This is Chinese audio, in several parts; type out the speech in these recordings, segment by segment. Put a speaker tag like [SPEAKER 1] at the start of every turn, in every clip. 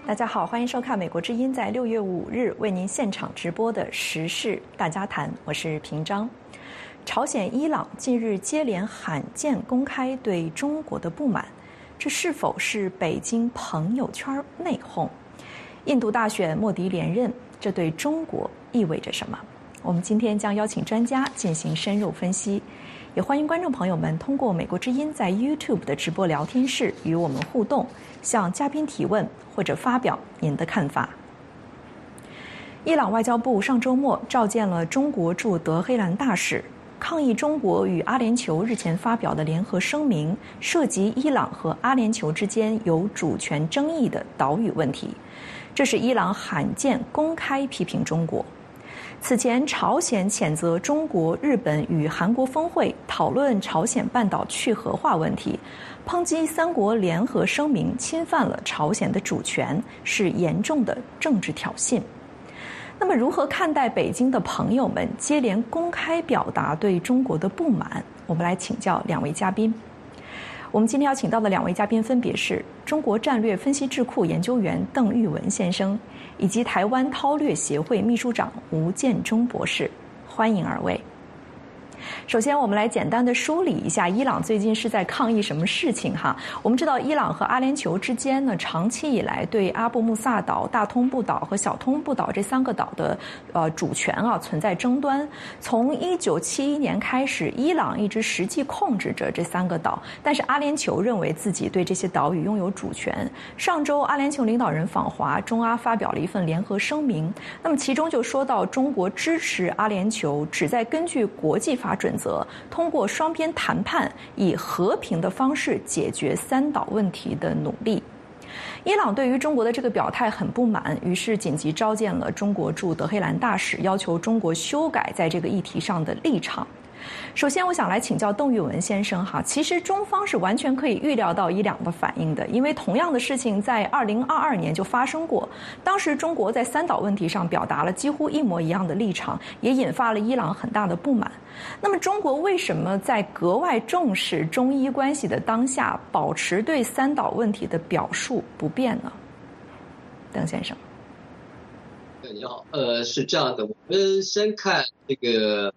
[SPEAKER 1] 大家好，欢迎收看美国之音在6月5日为您现场直播的时事大家谈，我是平章。朝鲜、伊朗近日接连罕见公开对中国的不满，这是否是北京朋友圈内讧？印度大选莫迪连任，这对中国意味着什么？我们今天将邀请专家进行深入分析，也欢迎观众朋友们通过美国之音在 YouTube 的直播聊天室与我们互动，向嘉宾提问或者发表您的看法。伊朗外交部上周末召见了中国驻德黑兰大使，抗议中国与阿联酋日前发表的联合声明涉及伊朗和阿联酋之间有主权争议的岛屿问题。这是伊朗罕见公开批评中国。此前，朝鲜谴责中国、日本与韩国峰会讨论朝鲜半岛去核化问题，抨击三国联合声明侵犯了朝鲜的主权，是严重的政治挑衅。那么，如何看待北京的朋友们接连公开表达对中国的不满？我们来请教两位嘉宾。我们今天要请到的两位嘉宾分别是中国战略分析智库研究员邓玉文先生，以及台湾韬略协会秘书长吴建中博士，欢迎二位。首先，我们来简单的梳理一下伊朗最近是在抗议什么事情哈。我们知道，伊朗和阿联酋之间呢，长期以来对阿布穆萨岛、大通布岛和小通布岛这3个岛的主权存在争端。从1971年开始，伊朗一直实际控制着这3个岛，但是阿联酋认为自己对这些岛屿拥有主权。上周，阿联酋领导人访华，中阿发表了一份联合声明，那么其中就说到中国支持阿联酋旨在根据国际法准则，通过双边谈判以和平的方式解决3岛问题的努力。伊朗对于中国的这个表态很不满，于是紧急召见了中国驻德黑兰大使，要求中国修改在这个议题上的立场。首先，我想来请教邓玉文先生哈，其实中方是完全可以预料到伊朗的反应的，因为同样的事情在2022年就发生过，当时中国在3岛问题上表达了几乎一模一样的立场，也引发了伊朗很大的不满。那么，中国为什么在格外重视中伊关系的当下，保持对3岛问题的表述不变呢？邓先生。
[SPEAKER 2] 你好，是这样的，我们先看这个。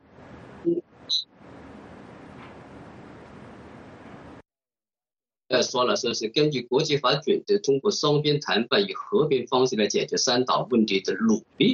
[SPEAKER 2] 说了，说是根据国际法准则，通过双边谈判以和平方式来解决3岛问题的努力。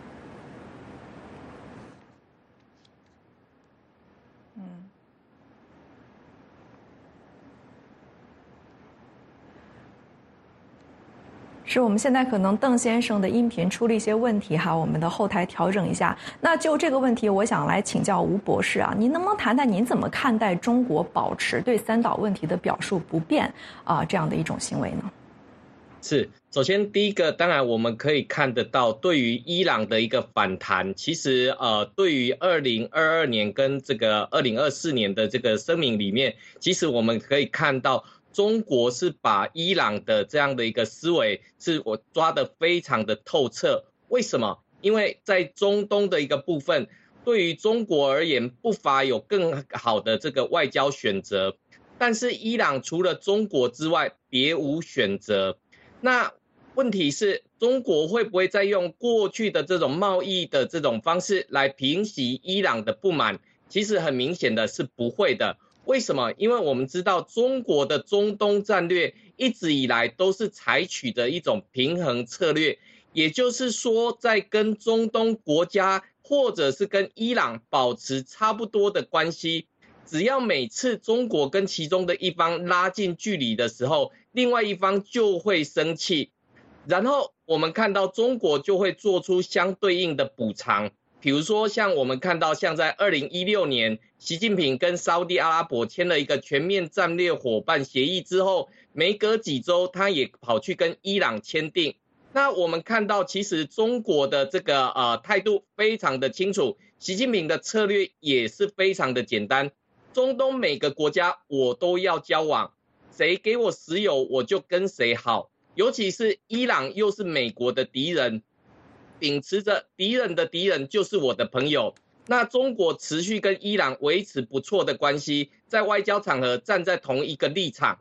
[SPEAKER 1] 是我们现在可能邓先生的音频出了一些问题哈，我们的后台调整一下。那就这个问题，我想来请教吴博士啊，您能不能谈谈您怎么看待中国保持对3岛问题的表述不变这样的一种行为呢？
[SPEAKER 3] 是，首先第一个，当然我们可以看得到，对于伊朗的一个反弹，其实对于2022年跟这个2024年的这个声明里面，其实我们可以看到。中国是把伊朗的这样的一个思维是我抓得非常的透彻。为什么？因为在中东的一个部分，对于中国而言，不乏有更好的这个外交选择，但是伊朗除了中国之外，别无选择。那问题是，中国会不会再用过去的这种贸易的这种方式来平息伊朗的不满？其实很明显的是不会的。为什么？因为我们知道中国的中东战略一直以来都是采取的一种平衡策略，也就是说，在跟中东国家或者是跟伊朗保持差不多的关系，只要每次中国跟其中的一方拉近距离的时候，另外一方就会生气，然后我们看到中国就会做出相对应的补偿。比如说像我们看到像在2016年习近平跟沙烏地阿拉伯签了一个全面战略伙伴协议之后，没隔几周他也跑去跟伊朗签订。那我们看到其实中国的这个态度非常的清楚，习近平的策略也是非常的简单，中东每个国家我都要交往，谁给我石油我就跟谁好，尤其是伊朗又是美国的敌人，秉持着敌人的敌人就是我的朋友，那中国持续跟伊朗维持不错的关系，在外交场合站在同一个立场。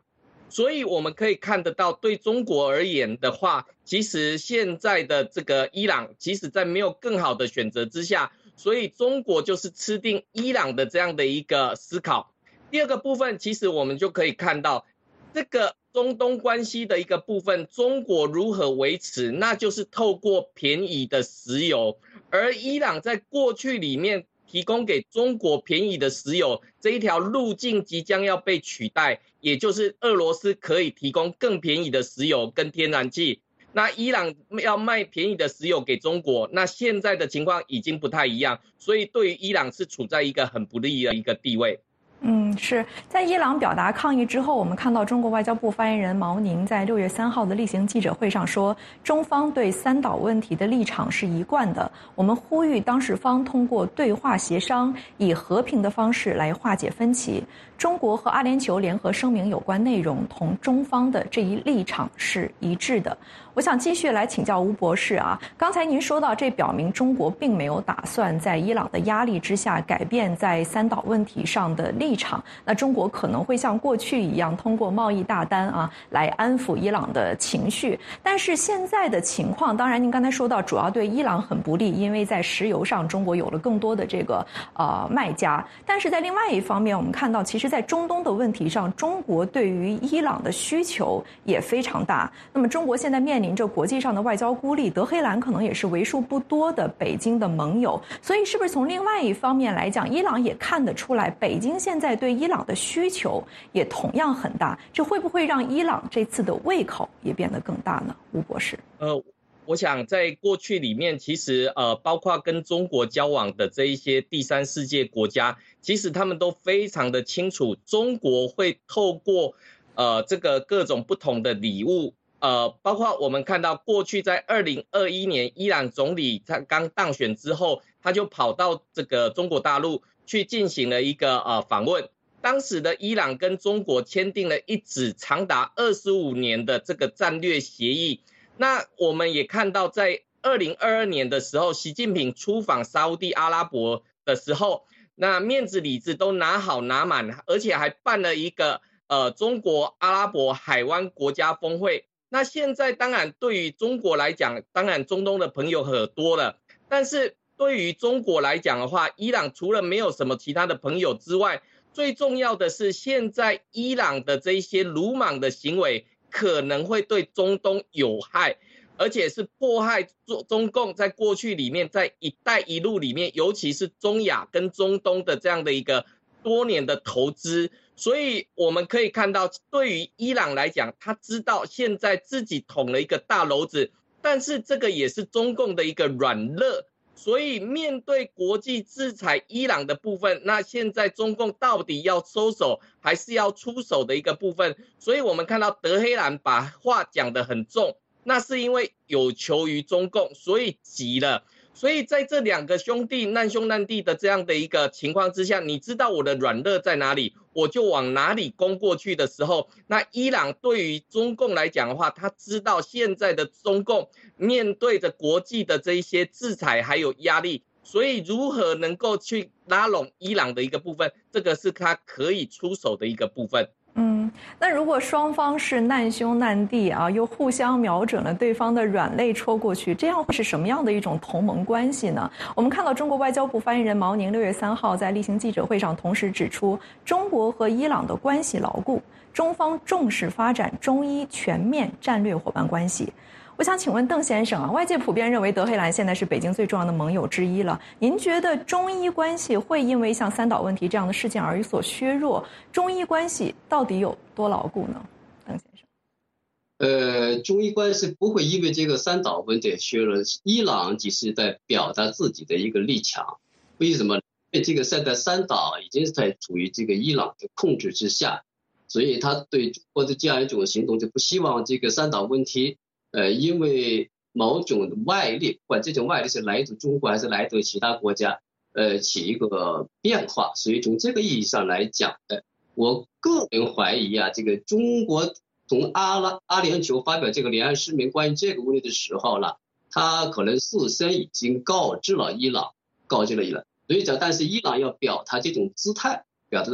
[SPEAKER 3] 所以我们可以看得到，对中国而言的话，其实现在的这个伊朗，即使在没有更好的选择之下，所以中国就是吃定伊朗的这样的一个思考。第二个部分，其实我们就可以看到，这个中东关系的一个部分，中国如何维持，那就是透过便宜的石油，而伊朗在过去里面提供给中国便宜的石油这一条路径即将要被取代，也就是俄罗斯可以提供更便宜的石油跟天然气，那伊朗要卖便宜的石油给中国，那现在的情况已经不太一样，所以对于伊朗是处在一个很不利的一个地位。
[SPEAKER 1] 是在伊朗表达抗议之后，我们看到中国外交部发言人毛宁在6月3号的例行记者会上说，中方对三岛问题的立场是一贯的，我们呼吁当事方通过对话协商，以和平的方式来化解分歧。中国和阿联酋联合声明有关内容同中方的这一立场是一致的。我想继续来请教吴博士啊，刚才您说到，这表明中国并没有打算在伊朗的压力之下改变在三岛问题上的立场，那中国可能会像过去一样通过贸易大单啊来安抚伊朗的情绪。但是现在的情况，当然您刚才说到主要对伊朗很不利，因为在石油上中国有了更多的这个卖家，但是在另外一方面，我们看到其实在中东的问题上，中国对于伊朗的需求也非常大。那么中国现在面临着国际上的外交孤立，德黑兰可能也是为数不多的北京的盟友，所以是不是从另外一方面来讲，伊朗也看得出来北京现在对伊朗的需求也同样很大，这会不会让伊朗这次的胃口也变得更大呢？吴博士。
[SPEAKER 3] 我想在过去里面，其实包括跟中国交往的这一些第三世界国家，其实他们都非常的清楚，中国会透过这个各种不同的礼物，包括我们看到过去在2021年伊朗总理他刚当选之后，他就跑到这个中国大陆去进行了一个访问。当时的伊朗跟中国签订了一纸长达25年的这个战略协议。那我们也看到，在2022年的时候，习近平出访沙烏地阿拉伯的时候，那面子里子都拿好拿满，而且还办了一个中国阿拉伯海湾国家峰会。那现在当然对于中国来讲，当然中东的朋友很多了，但是对于中国来讲的话，伊朗除了没有什么其他的朋友之外，最重要的是现在伊朗的这些鲁莽的行为可能会对中东有害，而且是迫害中共在过去里面在一带一路里面，尤其是中亚跟中东的这样的一个多年的投资。所以我们可以看到，对于伊朗来讲，他知道现在自己捅了一个大篓子，但是这个也是中共的一个软肋。所以面对国际制裁伊朗的部分，那现在中共到底要收手还是要出手的一个部分。所以我们看到德黑兰把话讲得很重，那是因为有求于中共，所以急了。所以在这两个兄弟难兄难弟的这样的一个情况之下，你知道我的软肋在哪里，我就往哪里攻过去的时候，那伊朗对于中共来讲的话，他知道现在的中共面对着国际的这一些制裁还有压力，所以如何能够去拉拢伊朗的一个部分，这个是他可以出手的一个部分。
[SPEAKER 1] 那如果双方是难兄难弟啊，又互相瞄准了对方的软肋戳过去，这样会是什么样的一种同盟关系呢？我们看到中国外交部发言人毛宁6月3号在例行记者会上同时指出，中国和伊朗的关系牢固，中方重视发展中伊全面战略伙伴关系。我想请问邓先生啊，外界普遍认为德黑兰现在是北京最重要的盟友之一了。您觉得中伊关系会因为像三岛问题这样的事件而有所削弱？中伊关系到底有多牢固呢？邓先生。
[SPEAKER 2] 中伊关系不会因为这个三岛问题削弱。伊朗只是在表达自己的一个立场。为什么？因为这个现在三岛已经是在处于这个伊朗的控制之下，所以他对中国的这样一种行动就不希望这个三岛问题因为某种外力，不管这种外力是来自中国还是来自其他国家，起一个变化。所以从这个意义上来讲，我个人怀疑啊，这个中国从阿联酋发表这个联合声明关于这个问题的时候了，他可能事先已经告知了伊朗。所以讲，但是伊朗要表达这种姿态，表达的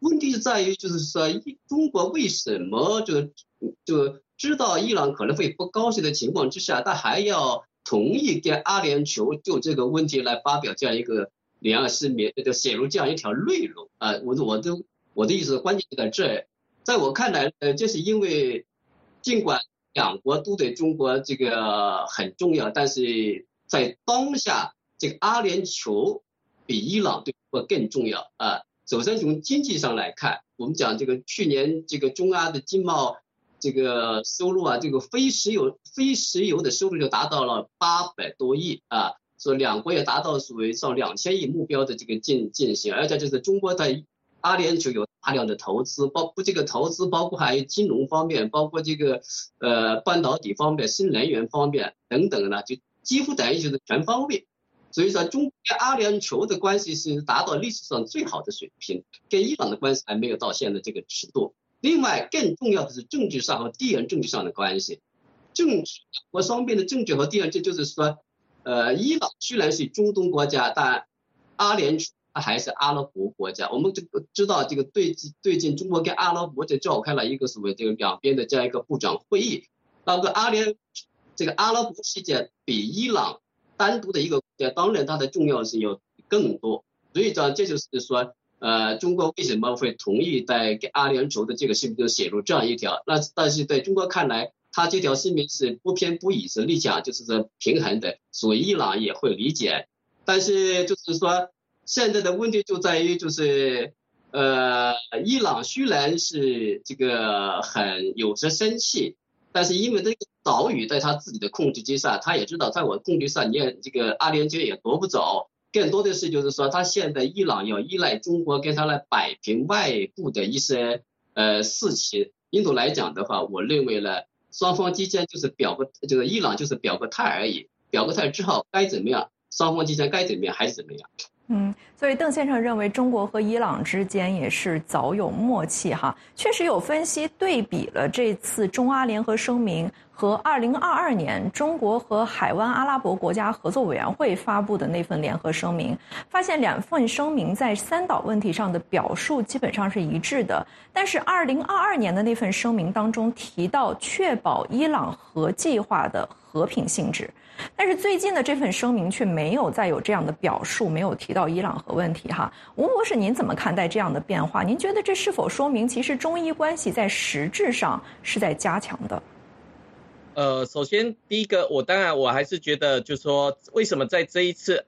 [SPEAKER 2] 问题在于就是说，中国为什么就知道伊朗可能会不高兴的情况之下，他还要同意跟阿联酋就这个问题来发表这样一个两岸声明，写入这样一条内容啊？我的意思关键就在这，在我看来，这是因为尽管两国都对中国这个很重要，但是在当下，这个阿联酋比伊朗对中国更重要啊。首先从经济上来看，我们讲这个去年这个中阿的经贸这个收入啊，这个非石油的收入就达到了800多亿啊，说两国也达到所谓上2000亿目标的这个进行，而且就是中国在阿联酋有大量的投资，包括这个投资包括还有金融方面，包括这个半导体方面、新能源方面等等呢，就几乎等于就是全方位。所以说，中国跟阿联酋的关系是达到历史上最好的水平，跟伊朗的关系还没有到现在这个尺度。另外，更重要的是政治上和地缘政治上的关系。政治，我双边的政治和地缘政治就是说，伊朗虽然是中东国家，但阿联酋它还是阿拉伯国家。我们这个知道，这个最近中国跟阿拉伯就召开了一个所谓这个两边的这样一个部长会议，那个阿拉伯世界比伊朗单独的一个国家，当然它的重要性有更多。所以这就是说，中国为什么会同意在给阿联酋的这个声明中写入这样一条？但是在中国看来，他这条声明是不偏不倚，是立场就是说平衡的，所以伊朗也会理解。但是就是说，现在的问题就在于就是伊朗虽然是这个很有些生气，但是因为这个岛屿在他自己的控制之下，他也知道在我控制上，你也这个阿联酋也夺不走。更多的是就是说，他现在伊朗要依赖中国跟他来摆平外部的一些事情。印度来讲的话，我认为呢，双方之间就是就是伊朗就是表个态而已，表个态之后该怎么样，双方之间该怎么样还是怎么样。
[SPEAKER 1] 所以邓先生认为中国和伊朗之间也是早有默契哈。确实有分析对比了这次中阿联合声明和2022年中国和海湾阿拉伯国家合作委员会发布的那份联合声明，发现两份声明在三岛问题上的表述基本上是一致的，但是2022年的那份声明当中提到确保伊朗核计划的和平性质，但是最近的这份声明却没有再有这样的表述，没有提到伊朗核问题哈。吴博士，您怎么看待这样的变化？您觉得这是否说明其实中伊关系在实质上是在加强的？
[SPEAKER 3] 首先第一个，我还是觉得，就是说，为什么在这一次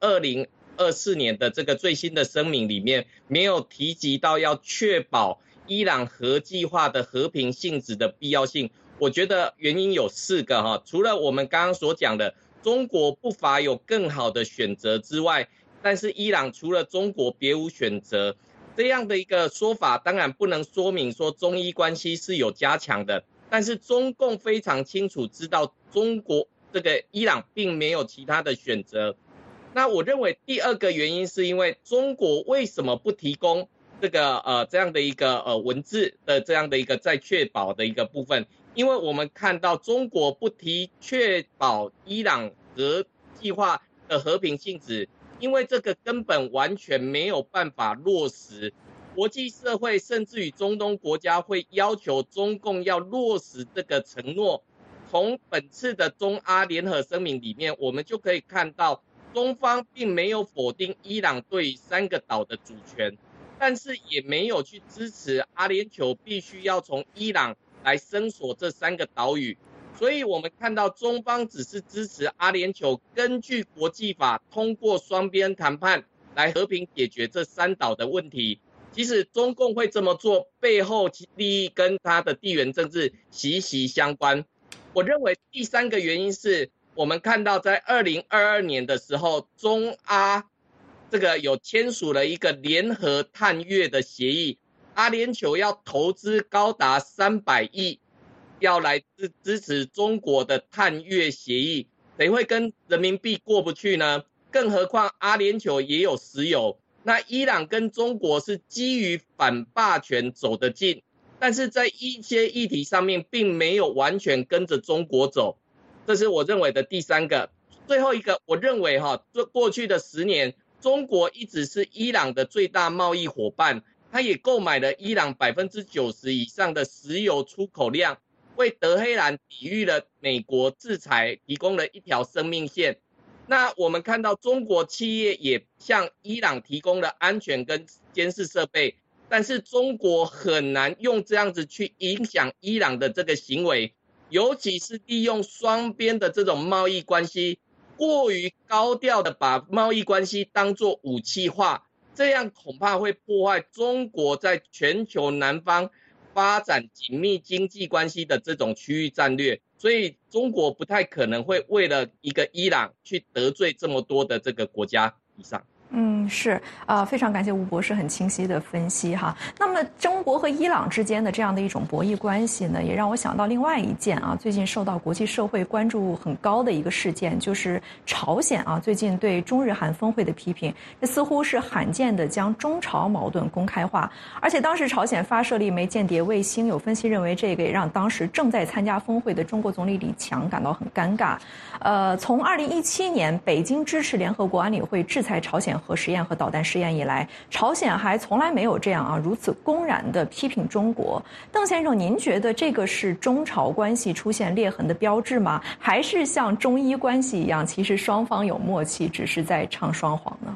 [SPEAKER 3] 2024年的这个最新的声明里面，没有提及到要确保伊朗核计划的和平性质的必要性？我觉得原因有4个哈，除了我们刚刚所讲的中国不乏有更好的选择之外，但是伊朗除了中国别无选择，这样的一个说法当然不能说明说中伊关系是有加强的，但是中共非常清楚知道中国这个伊朗并没有其他的选择。那我认为第2个原因是因为中国为什么不提供这个这样的一个文字的这样的一个在确保的一个部分？因为我们看到中国不提确保伊朗核计划的和平性质，因为这个根本完全没有办法落实。国际社会甚至于中东国家会要求中共要落实这个承诺。从本次的中阿联合声明里面，我们就可以看到中方并没有否定伊朗对于3个岛的主权，但是也没有去支持阿联酋必须要从伊朗来伸索这3个岛屿。所以我们看到中方只是支持阿联酋根据国际法通过双边谈判来和平解决这3岛的问题。即使中共会这么做，背后利益跟他的地缘政治息息相关。我认为第3个原因是我们看到在2022年的时候，中阿这个有签署了一个联合探月的协议，阿联酋要投资高达300亿要来支持中国的探月协议，谁会跟人民币过不去呢？更何况阿联酋也有石油，那伊朗跟中国是基于反霸权走得近，但是在一些议题上面并没有完全跟着中国走，这是我认为的第3个。最后一个，我认为过去的10年，中国一直是伊朗的最大贸易伙伴， 它也购买了伊朗90%以上的石油出口量，为德黑兰抵御了美国制裁提供了一条生命线。那我们看到中国企业也向伊朗提供了安全跟监视设备，但是中国很难用这样子去影响伊朗的这个行为，尤其是利用双边的这种贸易关系，过于高调的把贸易关系当作武器化，这样恐怕会破坏中国在全球南方发展紧密经济关系的这种区域战略，所以中国不太可能会为了一个伊朗去得罪这么多的这个国家以上。
[SPEAKER 1] 是非常感谢吴博士很清晰的分析哈。那么中国和伊朗之间的这样的一种博弈关系呢，也让我想到另外一件最近受到国际社会关注很高的一个事件，就是朝鲜最近对中日韩峰会的批评，这似乎是罕见的将中朝矛盾公开化，而且当时朝鲜发射了一枚间谍卫星，有分析认为这个也让当时正在参加峰会的中国总理李强感到很尴尬。从2017年北京支持联合国安理会制裁朝鲜核实验和导弹试验以来，朝鲜还从来没有这样如此公然的批评中国。邓先生，您觉得这个是中朝关系出现裂痕的标志吗？还是像中伊关系一样，其实双方有默契，只是在唱双簧呢？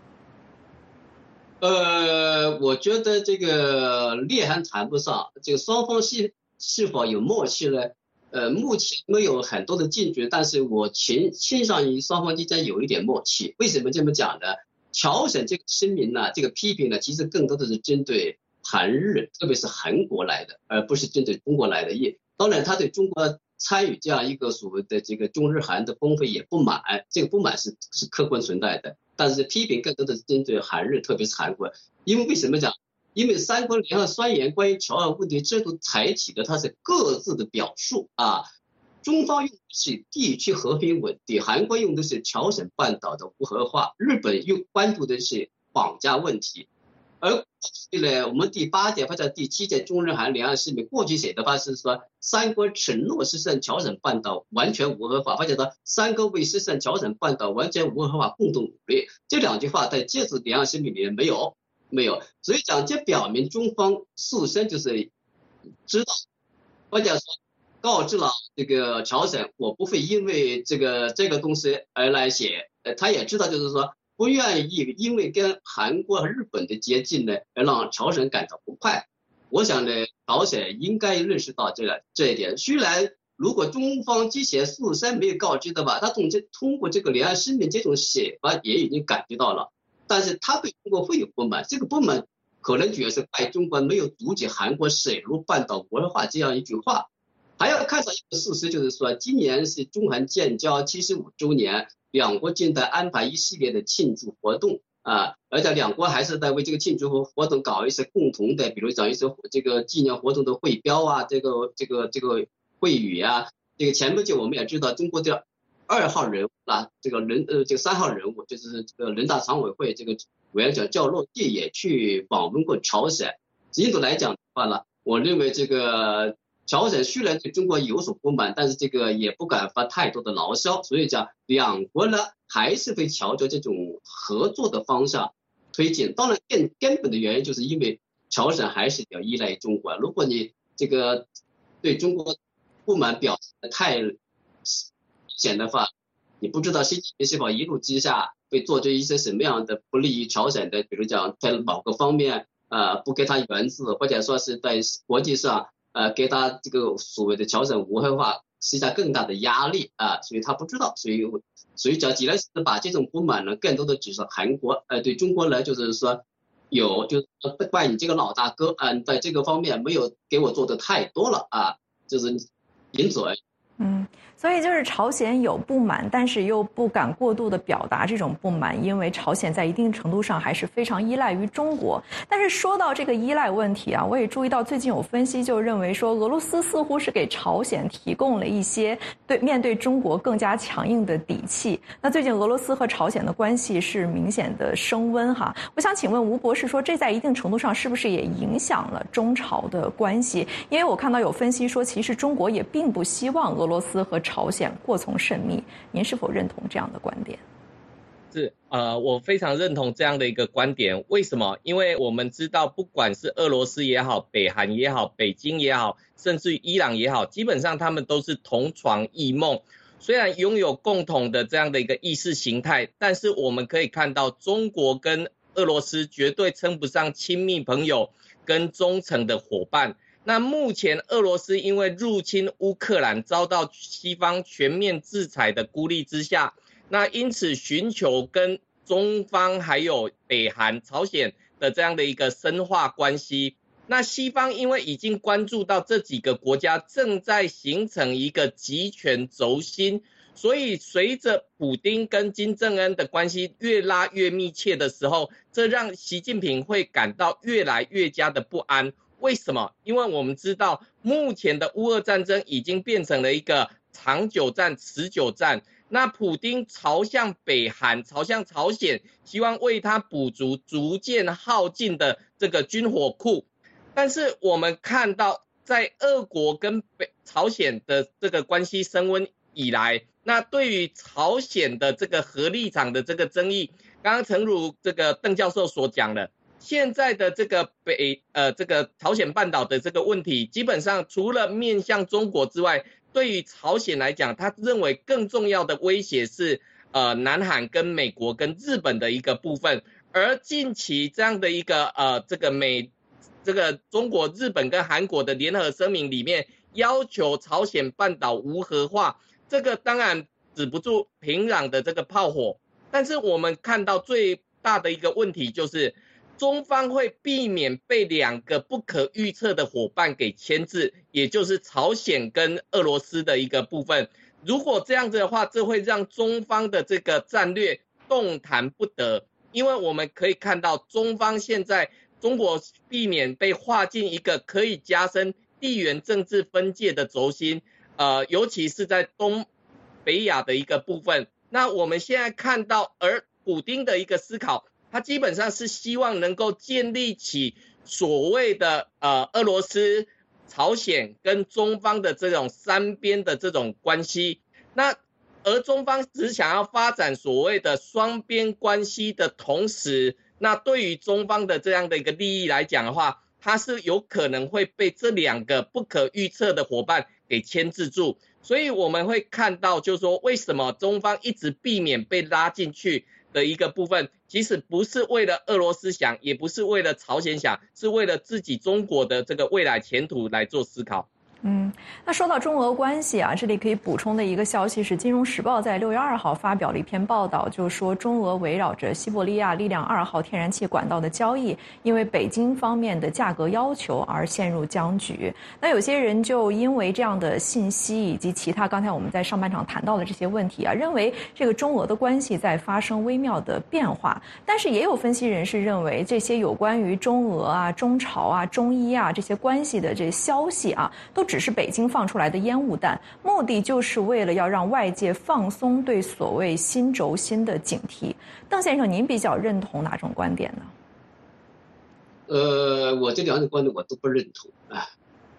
[SPEAKER 2] 我觉得这个裂痕谈不上，这个双方是否有默契呢？目前没有很多的进展，但是我倾向于双方之间有一点默契。为什么这么讲呢？朝鲜这个声明呢，这个批评呢，其实更多的是针对韩日，特别是韩国来的，而不是针对中国来的。当然，他对中国参与这样一个所谓的这个中日韩的峰会也不满，这个不满是客观存在的。但是批评更多的是针对韩日，特别是韩国。因为什么讲？因为三国联合宣言关于朝鲜问题制度采取的它是各自的表述中方用的是地区和平稳定，韩国用的是朝鲜半岛的无核化，日本又关注的是绑架问题。而我们第8届或者第7届中日韩两岸声明过去写的话是说，三国承诺实现朝鲜半岛完全无核化，或者说三国为实现朝鲜半岛完全无核化共同努力。这两句话在这次两岸声明里面没有，所以讲这表明中方事先就是知道，或者说告知了这个朝鲜，我不会因为这个东西而来写，他也知道就是说不愿意因为跟韩国和日本的接近呢，而让朝鲜感到不快。我想呢，朝鲜应该认识到这一点。虽然如果中方之前事先没有告知的话，他通过这个两岸声明这种写法也已经感觉到了，但是他对中国会有不满，这个不满可能主要是怪中国没有阻止韩国水陆半岛无核化这样一句话。还要看到一个事实，就是说今年是中韩建交75周年，两国正在安排一系列的庆祝活动而且两国还是在为这个庆祝活动搞一些共同的，比如讲一些这个纪念活动的汇标这个会语这个前不久我们也知道中国的2号人物这个3号人物就是这个人大常委会这个委员长赵乐际也去访问过朝鲜。印度来讲的话呢，我认为这个朝鲜虽然对中国有所不满，但是这个也不敢发太多的牢骚，所以讲两国呢还是会朝着这种合作的方向推进。当然根本的原因就是因为朝鲜还是比较依赖中国，如果你这个对中国不满表现的太显的话，你不知道习近平是否一怒之下会做出一些什么样的不利于朝鲜的，比如讲在某个方面不给他援助，或者说是在国际上给他这个所谓的朝鲜无核化施加更大的压力所以他不知道，所以既然是把这种不满呢，更多的只是韩国对中国呢，就是说就是怪你这个老大哥在这个方面没有给我做的太多了就是仅此而已。
[SPEAKER 1] 所以就是朝鲜有不满，但是又不敢过度的表达这种不满，因为朝鲜在一定程度上还是非常依赖于中国。但是说到这个依赖问题我也注意到最近有分析就认为说，俄罗斯似乎是给朝鲜提供了一些面对中国更加强硬的底气。那最近俄罗斯和朝鲜的关系是明显的升温我想请问吴博士说，这在一定程度上是不是也影响了中朝的关系？因为我看到有分析说，其实中国也并不希望俄罗斯和朝鲜过从甚密，您是否认同这样的观点？
[SPEAKER 3] 是我非常认同这样的一个观点。为什么？因为我们知道，不管是俄罗斯也好，北韩也好，北京也好，甚至于伊朗也好，基本上他们都是同床异梦。虽然拥有共同的这样的一个意识形态，但是我们可以看到，中国跟俄罗斯绝对称不上亲密朋友跟忠诚的伙伴。那目前俄罗斯因为入侵乌克兰，遭到西方全面制裁的孤立之下，那因此寻求跟中方还有北韩、朝鲜的这样的一个深化关系。那西方因为已经关注到这几个国家正在形成一个集权轴心，所以随着普丁跟金正恩的关系越拉越密切的时候，这让习近平会感到越来越加的不安。为什么？因为我们知道目前的乌俄战争已经变成了一个长久战、持久战。那普丁朝向北韩、朝向朝鲜，希望为他补足逐渐耗尽的这个军火库。但是我们看到，在俄国跟朝鲜的这个关系升温以来，那对于朝鲜的这个核立场的这个争议，刚刚诚如这个邓教授所讲的，现在的这个这个朝鲜半岛的这个问题，基本上除了面向中国之外，对于朝鲜来讲，他认为更重要的威胁是南韩跟美国跟日本的一个部分。而近期这样的一个这个中国、日本跟韩国的联合声明里面，要求朝鲜半岛无核化，这个当然止不住平壤的这个炮火。但是我们看到最大的一个问题就是，中方会避免被两个不可预测的伙伴给牵制，也就是朝鲜跟俄罗斯的一个部分。如果这样子的话，这会让中方的这个战略动弹不得，因为我们可以看到中方现在中国避免被划进一个可以加深地缘政治分界的轴心，尤其是在东北亚的一个部分。那我们现在看到，而普丁的一个思考，他基本上是希望能够建立起所谓的俄罗斯、朝鲜跟中方的这种三边的这种关系。那而中方只想要发展所谓的双边关系的同时，那对于中方的这样的一个利益来讲的话，它是有可能会被这两个不可预测的伙伴给牵制住。所以我们会看到，就是说为什么中方一直避免被拉进去的一个部分，其实不是为了俄罗斯想，也不是为了朝鲜想，是为了自己中国的这个未来前途来做思考。
[SPEAKER 1] 那说到中俄关系啊，这里可以补充的一个消息是，《金融时报》在6月2号发表了一篇报道，就说中俄围绕着西伯利亚力量2号天然气管道的交易，因为北京方面的价格要求而陷入僵局。那有些人就因为这样的信息以及其他刚才我们在上半场谈到的这些问题啊，认为这个中俄的关系在发生微妙的变化。但是也有分析人士认为，这些有关于中俄啊、中朝啊、中伊啊这些关系的这些消息啊，都只是北京放出来的烟雾弹，目的就是为了要让外界放松对所谓新轴心的警惕。邓先生，您比较认同哪种观点呢？
[SPEAKER 2] 我这两种观点我都不认同啊。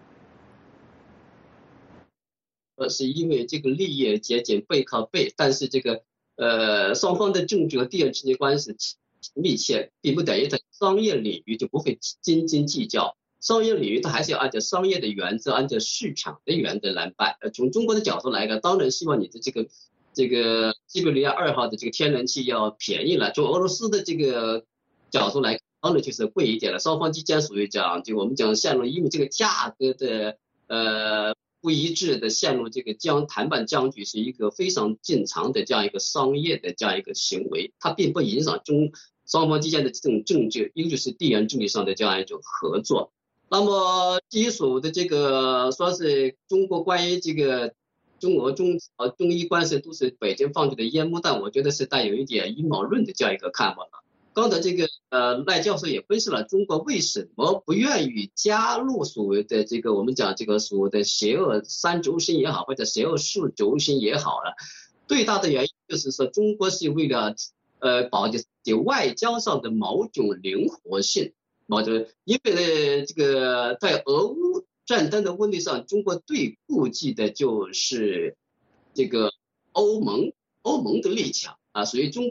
[SPEAKER 2] 是因为这个利益接近背靠背，但是这个双方的政治和地缘政治关系密切，并不等于在商业领域就不会斤斤计较。商业领域它还是要按照商业的原则，按照市场的原则来办。从中国的角度来看，当然希望你的这个西伯利亚2号的这个天然气要便宜了。从俄罗斯的这个角度来看，当然就是贵一点了。双方之间属于讲，就我们讲陷入，因为这个价格的不一致的陷入这个谈判僵局，是一个非常正常的这样一个商业的这样一个行为，它并不影响双方之间的这种政治，尤其是地缘政治上的这样一种合作。那么基础的这个说是中国关于这个中俄中伊关系都是北京放出的烟幕弹，我觉得是带有一点阴谋论的这样一个看法了。刚才这个赖教授也分析了中国为什么不愿意加入所谓的这个我们讲这个所谓的邪恶三轴心也好，或者邪恶四轴心也好了。最大的原因就是说，中国是为了保持自己外交上的某种灵活性。因为这个在俄乌战争的问题上，中国最顾忌的就是这个欧盟的立场啊，所以中国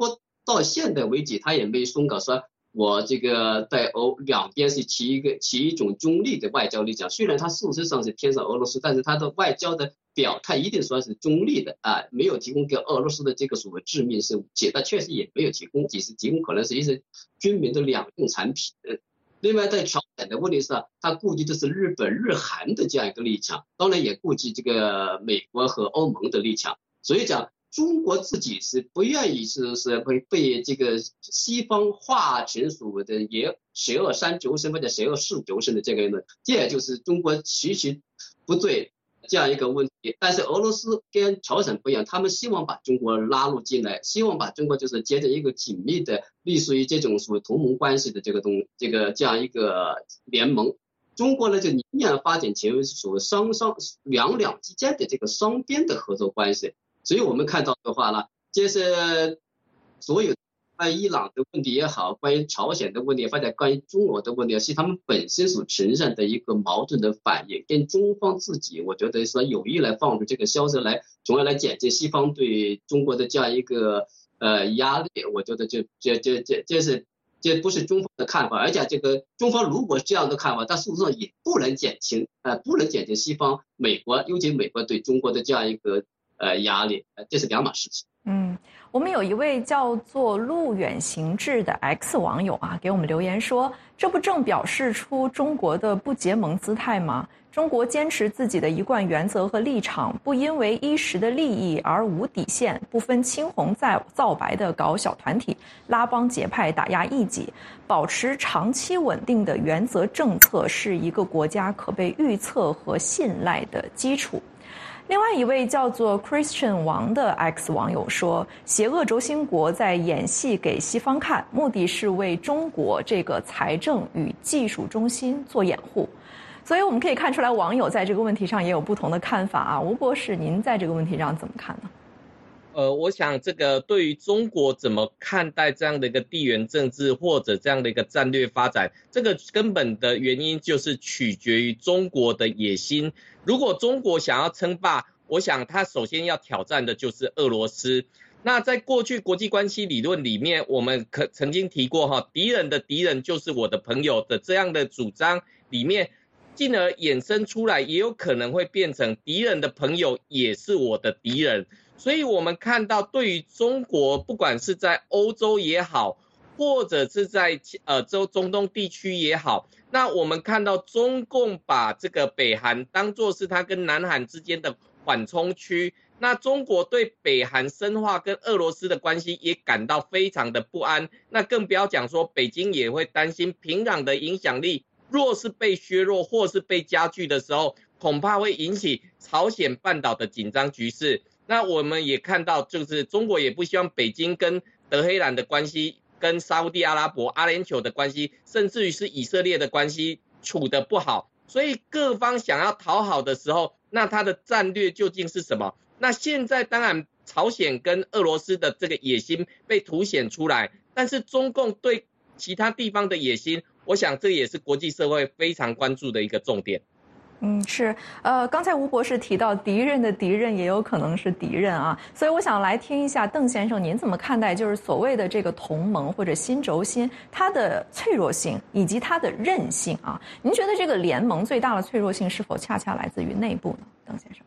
[SPEAKER 2] 到现在为止，他也没松口说，我这个在两边是起一种中立的外交立场。虽然他事实上是偏向俄罗斯，但是他的外交的表态一定说是中立的啊，没有提供给俄罗斯的这个所谓致命生武器，他确实也没有提供，只是提供可能是一些军民的两用产品。另外，在朝鲜的问题上，他顾及的是日本、日韩的这样一个立场，当然也顾及这个美国和欧盟的立场。所以讲，中国自己是不愿意是会被这个西方化成所谓的邪恶三轴身或者邪恶四轴身的这个呢，这也就是中国其实不对这样一个问题。但是俄罗斯跟朝鲜不一样，他们希望把中国拉入进来，希望把中国就是结成一个紧密的隶属于这种所谓同盟关系的这这样一个联盟。中国呢就宁愿发展成为所谓两之间的这个双边的合作关系。所以我们看到的话呢，这是所有关于伊朗的问题也好，关于朝鲜的问题，或者关于中俄的问题，是他们本身所呈现的一个矛盾的反应，跟中方自己我觉得说有意来放出这个消息来，从而来减轻西方对中国的这样一个压力。我觉得这不是中方的看法，而且这个中方如果是这样的看法，但事实上也不能减轻西方美国，尤其美国对中国的这样一个压力，这是两码事情。
[SPEAKER 1] 我们有一位叫做路远行志的 X 网友啊，给我们留言说，这不正表示出中国的不结盟姿态吗？中国坚持自己的一贯原则和立场，不因为一时的利益而无底线，不分青红皂白的搞小团体，拉帮结派打压异己，保持长期稳定的原则政策，是一个国家可被预测和信赖的基础。另外一位叫做 Christian 王的 X 网友说，邪恶轴心国在演戏给西方看，目的是为中国这个财政与技术中心做掩护。所以我们可以看出来，网友在这个问题上也有不同的看法啊。吴博士，您在这个问题上怎么看呢？
[SPEAKER 3] 我想这个对于中国怎么看待这样的一个地缘政治或者这样的一个战略发展，这个根本的原因就是取决于中国的野心。如果中国想要称霸，我想他首先要挑战的就是俄罗斯。那在过去国际关系理论里面，我们曾经提过敌人的敌人就是我的朋友的这样的主张里面，进而衍生出来也有可能会变成敌人的朋友也是我的敌人。所以我们看到对于中国，不管是在欧洲也好，或者是在中东地区也好，那我们看到中共把这个北韩当作是他跟南韩之间的缓冲区，那中国对北韩深化跟俄罗斯的关系也感到非常的不安，那更不要讲说北京也会担心平壤的影响力若是被削弱或是被加剧的时候，恐怕会引起朝鲜半岛的紧张局势。那我们也看到，就是中国也不希望北京跟德黑兰的关系，跟沙烏地阿拉伯、阿联酋的关系，甚至于是以色列的关系处得不好。所以各方想要讨好的时候，那他的战略究竟是什么？那现在当然朝鲜跟俄罗斯的这个野心被凸显出来，但是中共对其他地方的野心，我想这也是国际社会非常关注的一个重点。
[SPEAKER 1] 是，刚才吴博士提到敌人的敌人也有可能是敌人啊，所以我想来听一下邓先生您怎么看待就是所谓的这个同盟或者新轴心它的脆弱性以及它的韧性啊？您觉得这个联盟最大的脆弱性是否恰恰来自于内部呢？邓先生。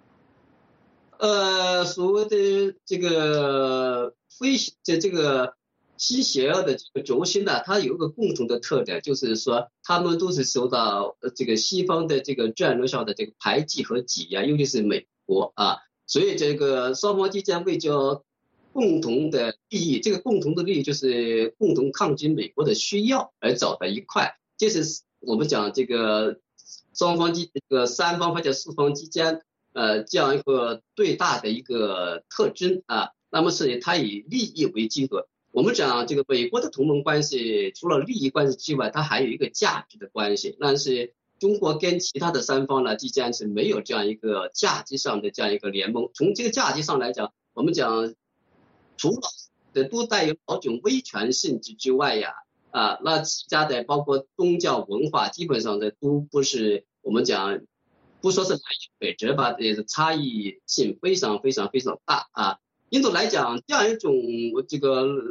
[SPEAKER 2] 所谓的这个这个新邪恶的这个轴心呢，它有一个共同的特点，就是说他们都是受到这个西方的这个战略上的这个排挤和挤压，尤其是美国啊，所以这个双方之间为交共同的利益，这个共同的利益就是共同抗击美国的需要而走在一块，这是我们讲这个双方这个三方或者四方之间这样一个最大的一个特征啊。那么是它以利益为基础。我们讲这个美国的同盟关系，除了利益关系之外，它还有一个价值的关系。但是中国跟其他的三方呢之间是没有这样一个价值上的这样一个联盟。从这个价值上来讲，我们讲除了都带有某种威权性质之外呀，那其他的包括宗教文化，基本上的都不是我们讲不说是南辕北辙吧，也是差异性非常非常非常大啊。因此来讲，这样一种这个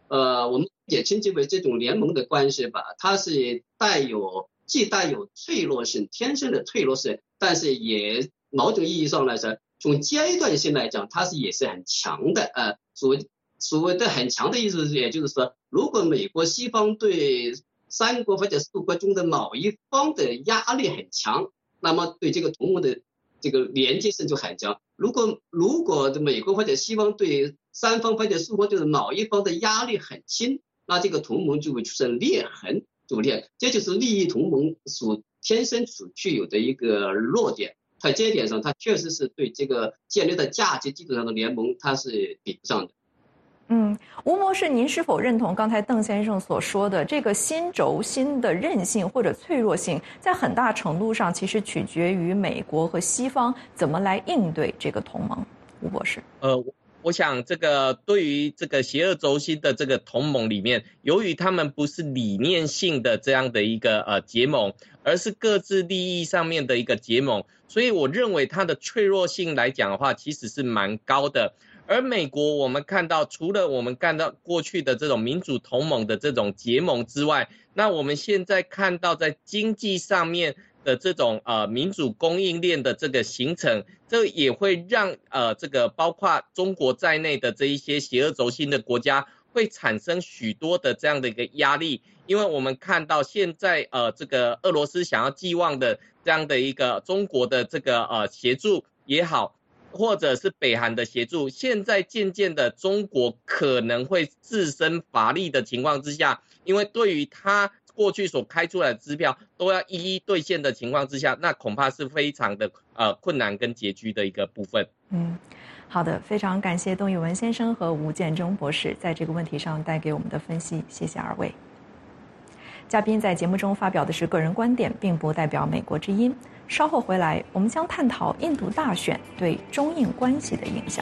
[SPEAKER 2] 我们也称之为这种联盟的关系吧，它是既带有脆弱性，天生的脆弱性，但是也某种意义上来说，从阶段性来讲，它也是很强的。所谓的很强的意思，也就是说，如果美国西方对3国或者4国中的某一方的压力很强，那么对这个同盟的这个连接性就很强。如果美国或者西方对3方或者4国中的某一方的压力很轻，那这个同盟就会出现裂痕。这就是利益同盟天生所具有的一个弱点。在这一点上，它确实是对这个建立在价值基础上的联盟，它是比不上的。
[SPEAKER 1] 吴博士，您是否认同刚才邓先生所说的，这个新轴心的韧性或者脆弱性，在很大程度上其实取决于美国和西方怎么来应对这个同盟？吴博士，
[SPEAKER 3] 我想这个对于这个邪恶轴心的这个同盟里面，由于他们不是理念性的这样的一个结盟，而是各自利益上面的一个结盟，所以我认为它的脆弱性来讲的话，其实是蛮高的。而美国我们看到，除了我们看到过去的这种民主同盟的这种结盟之外，那我们现在看到在经济上面的这种民主供应链的这个形成，这也会让这个包括中国在内的这一些邪恶轴心的国家会产生许多的这样的一个压力，因为我们看到现在这个俄罗斯想要寄望的这样的一个中国的这个协助也好，或者是北韩的协助，现在渐渐的中国可能会自身乏力的情况之下，因为对于他过去所开出来的支票都要一一兑现的情况之下，那恐怕是非常的困难跟拮据的一个部分。
[SPEAKER 1] 好的，非常感谢邓玉文先生和吴建中博士在这个问题上带给我们的分析，谢谢二位。嘉宾在节目中发表的是个人观点，并不代表美国之音。稍后回来，我们将探讨印度大选对中印关系的影响。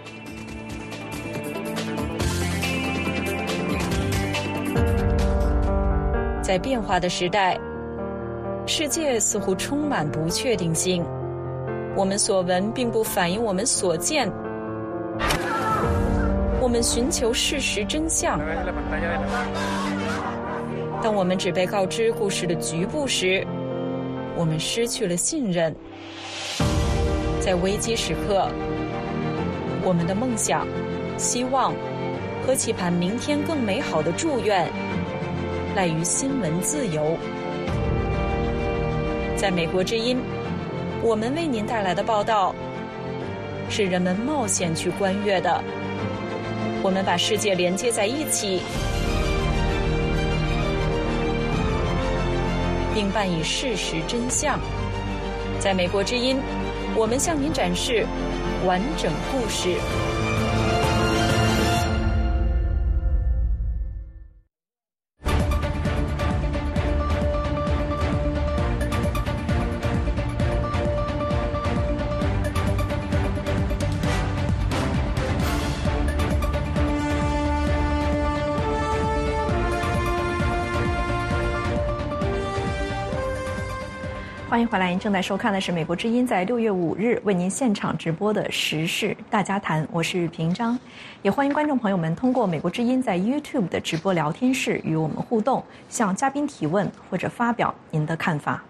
[SPEAKER 4] 在变化的时代，世界似乎充满不确定性。我们所闻并不反映我们所见。我们寻求事实真相。当我们只被告知故事的局部时，我们失去了信任。在危机时刻，我们的梦想、希望和期盼明天更美好的祝愿，赖于新闻自由。在美国之音，我们为您带来的报道是人们冒险去观阅的。我们把世界连接在一起，并伴以事实真相。在美国之音，我们向您展示完整故事。
[SPEAKER 1] 欢迎回来，您正在收看的是美国之音在6月5日为您现场直播的时事大家谈，我是平章，也欢迎观众朋友们通过美国之音在 YouTube 的直播聊天室与我们互动，向嘉宾提问或者发表您的看法。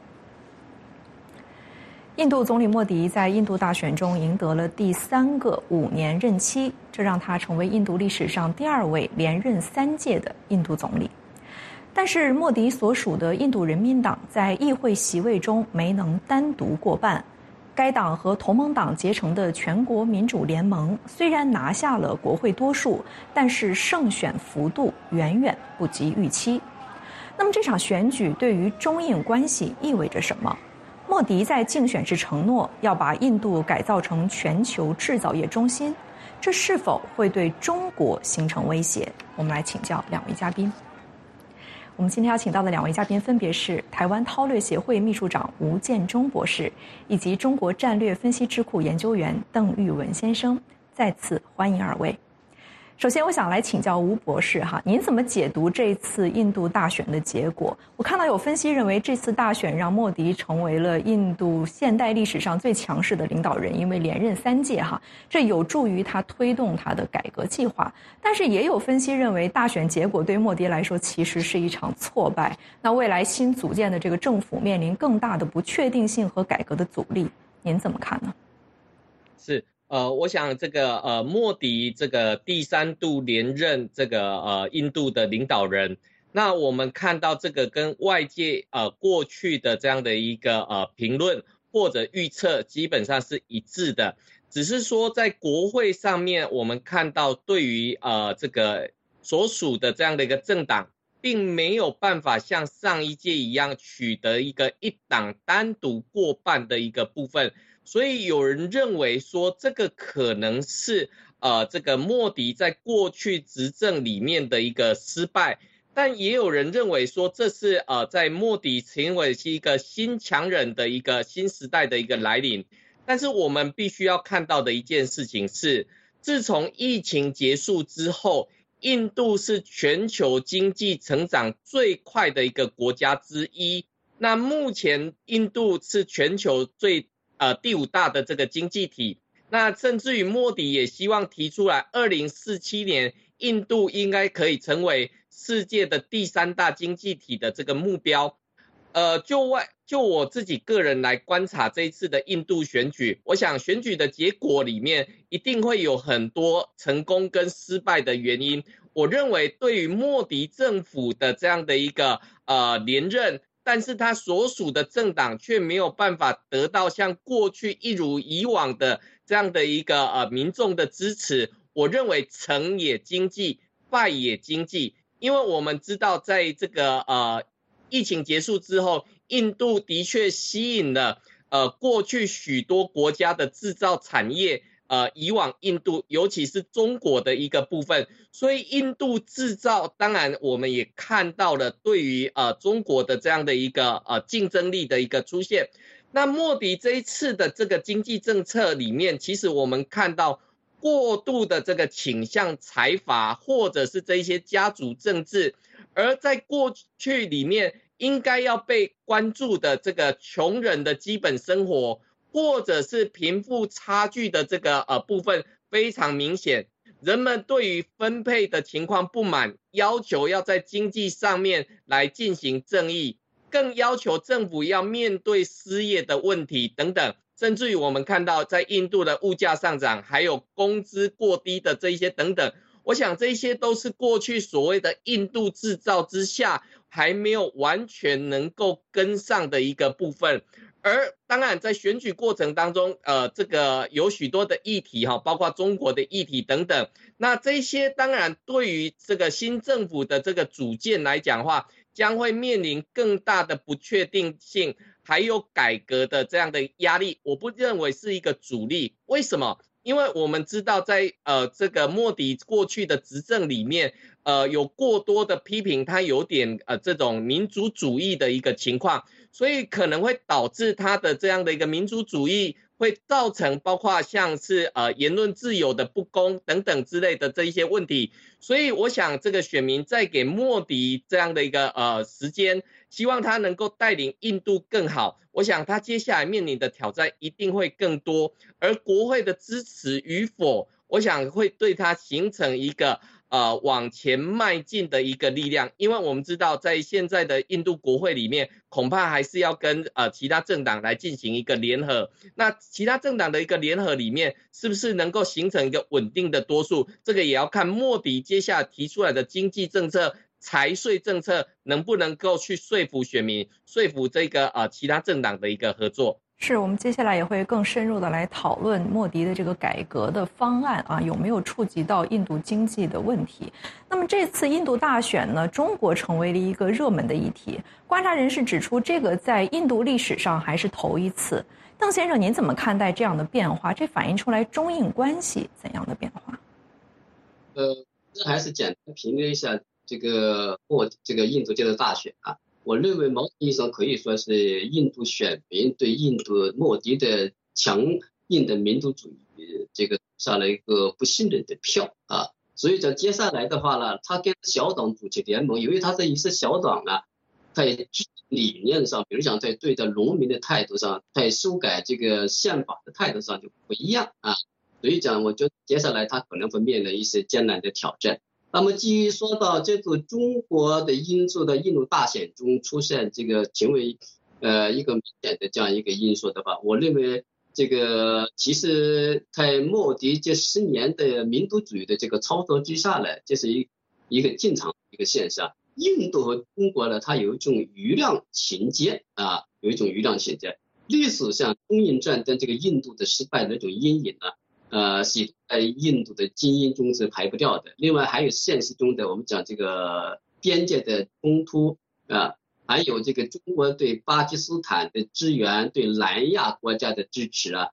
[SPEAKER 1] 印度总理莫迪在印度大选中赢得了第3个5年任期，这让他成为印度历史上第2位连任3届的印度总理。但是莫迪所属的印度人民党在议会席位中没能单独过半，该党和同盟党结成的全国民主联盟虽然拿下了国会多数，但是胜选幅度远远不及预期。那么这场选举对于中印关系意味着什么？莫迪在竞选时承诺要把印度改造成全球制造业中心，这是否会对中国形成威胁？我们来请教2位嘉宾。我们今天要请到的2位嘉宾分别是台湾韬略协会秘书长吴建中博士，以及中国战略分析智库研究员邓玉文先生。再次欢迎2位。 首先，我想来请教吴博士哈，您怎么解读这次印度大选的结果？我看到有分析认为，这次大选让莫迪成为了印度现代历史上最强势的领导人，因为连任3届哈，这有助于他推动他的改革计划。但是也有分析认为，大选结果对莫迪来说其实是一场挫败。那未来新组建的这个政府面临更大的不确定性和改革的阻力，您怎么看呢？
[SPEAKER 3] 是。我想这个莫迪这个第3度连任这个印度的领导人，那我们看到这个跟外界过去的这样的一个评论或者预测基本上是一致的，只是说在国会上面我们看到对于这个所属的这样的一个政党，并没有办法像上一届一样取得一个一党单独过半的一个部分。所以有人认为说这个可能是这个莫迪在过去执政里面的一个失败，但也有人认为说这是在莫迪成为是一个新强人的一个新时代的一个来临。但是我们必须要看到的一件事情是，自从疫情结束之后，印度是全球经济成长最快的一个国家之一。那目前印度是全球第5大的这个经济体，那甚至于莫迪也希望提出来2047年印度应该可以成为世界的第3大经济体的这个目标。就我自己个人来观察这一次的印度选举，我想选举的结果里面一定会有很多成功跟失败的原因。我认为对于莫迪政府的这样的一个连任，但是他所属的政党却没有办法得到像过去一如以往的这样的一个民众的支持。我认为成也经济，败也经济，因为我们知道在这个疫情结束之后，印度的确吸引了过去许多国家的制造产业移往印度，尤其是中国的一个部分。所以印度制造，当然我们也看到了对于中国的这样的一个竞争力的一个出现。那莫迪这一次的这个经济政策里面，其实我们看到过度的这个倾向财阀或者是这些家族政治，而在过去里面应该要被关注的这个穷人的基本生活，或者是贫富差距的这个部分非常明显。人们对于分配的情况不满，要求要在经济上面来进行正义，更要求政府要面对失业的问题等等。甚至于我们看到在印度的物价上涨，还有工资过低的这一些等等，我想这些都是过去所谓的印度制造之下还没有完全能够跟上的一个部分。而当然在选举过程当中这个有许多的议题包括中国的议题等等，那这些当然对于这个新政府的这个组建来讲的话，将会面临更大的不确定性，还有改革的这样的压力。我不认为是一个阻力。为什么？因为我们知道在这个莫迪过去的执政里面有过多的批评他有点这种民族主义的一个情况，所以可能会导致他的这样的一个民族主义会造成包括像是言论自由的不公等等之类的这一些问题。所以我想这个选民在给莫迪这样的一个时间，希望他能够带领印度更好。我想他接下来面临的挑战一定会更多，而国会的支持与否，我想会对他形成一个往前迈进的一个力量。因为我们知道在现在的印度国会里面，恐怕还是要跟其他政党来进行一个联合。那其他政党的一个联合里面，是不是能够形成一个稳定的多数，这个也要看莫迪接下来提出来的经济政策、财税政策能不能够去说服选民，说服这个其他政党的一个合作。
[SPEAKER 1] 是，我们接下来也会更深入的来讨论莫迪的这个改革的方案有没有触及到印度经济的问题。那么这次印度大选呢，中国成为了一个热门的议题。观察人士指出，这个在印度历史上还是头一次。邓先生，您怎么看待这样的变化？这反映出来中印关系怎样的变化？
[SPEAKER 2] 这还是简单评论一下这个印度这个大选我认为某种意义上可以说是印度选民对印度莫迪的强硬的民族主义这个上了一个不信任的票所以接下来的话呢，他跟小党组织联盟，因为他这一是小党啊，在理念上，比如讲在对待农民的态度上，在修改这个宪法的态度上就不一样啊。所以讲，我觉得接下来他可能会面临一些艰难的挑战。那么基于说到这个中国的因素的印度大选中出现这个成为一个明显的这样一个因素的话，我认为这个其实在莫迪这10年的民族主义的这个操作之下呢，这是一个正常的一个现象。印度和中国呢，它有一种余量情节啊，有一种余量情节。历史上中印战争这个印度的失败的一种阴影呢，是在印度的基因中是排不掉的。另外还有现实中的我们讲这个边界的冲突啊，还有这个中国对巴基斯坦的支援，对南亚国家的支持啊，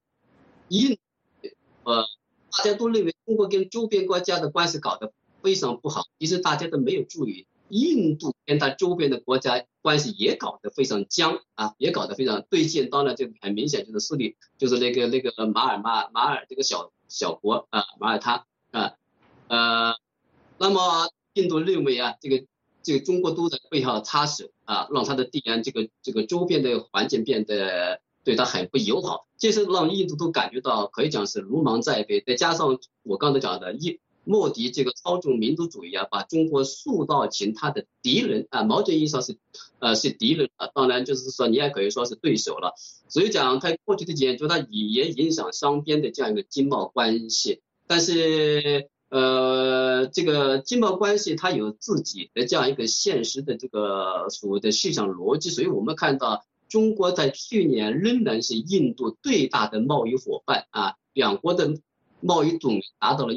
[SPEAKER 2] 大家都认为中国跟周边国家的关系搞得非常不好，其实大家都没有注意，印度跟他周边的国家关系也搞得非常僵啊，也搞得非常对劲。当然这个很明显就是势力，就是那个马尔这个小国啊，马耳他啊，那么印度认为啊，这个中国都在背后插手啊，让他的地缘这个周边的环境变得对他很不友好，这是让印度都感觉到可以讲是如芒在背。再加上我刚才讲的莫迪这个操纵民族主义啊，把中国塑造成他的敌人啊，某种意义上是敌人啊，当然就是说你也可以说是对手了。所以讲在过去的几年中，它也影响双边的这样一个经贸关系，但是这个经贸关系它有自己的这样一个现实的这个所谓的市场逻辑，所以我们看到中国在去年仍然是印度最大的贸易伙伴啊，两国的贸易总额达到了